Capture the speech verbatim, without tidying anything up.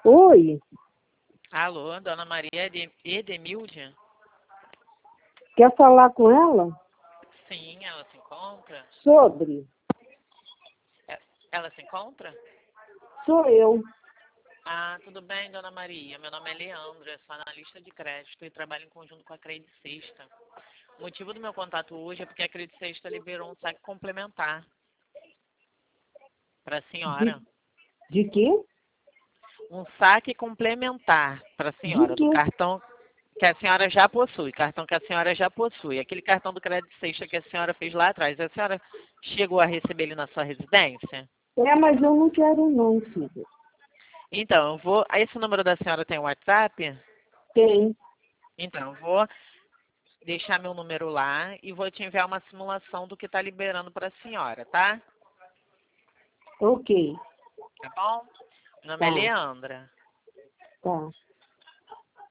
Oi, Alô, Dona Maria Ede- Edemilde? quer falar com ela? Sim, ela se encontra? Sobre? É- Ela se encontra? Sou eu. Ah, tudo bem, Dona Maria. Meu nome é Leandra, sou analista de crédito e trabalho em conjunto com a Credit Sexta. O motivo do meu contato hoje é porque a Credit Sexta liberou um saque complementar para a De, senhora. de quê? Um saque complementar para a De senhora, do quê? cartão que a senhora já possui, cartão que a senhora já possui. Aquele cartão do Credit Sexta que a senhora fez lá atrás. A senhora chegou a receber ele na sua residência? É, mas eu não quero não, filho. Então, eu vou. Esse número da senhora tem WhatsApp? Tem. Então, eu vou deixar meu número lá e vou te enviar uma simulação do que está liberando para a senhora, tá? Ok. Tá bom? Meu nome é Tá, Leandra. tá.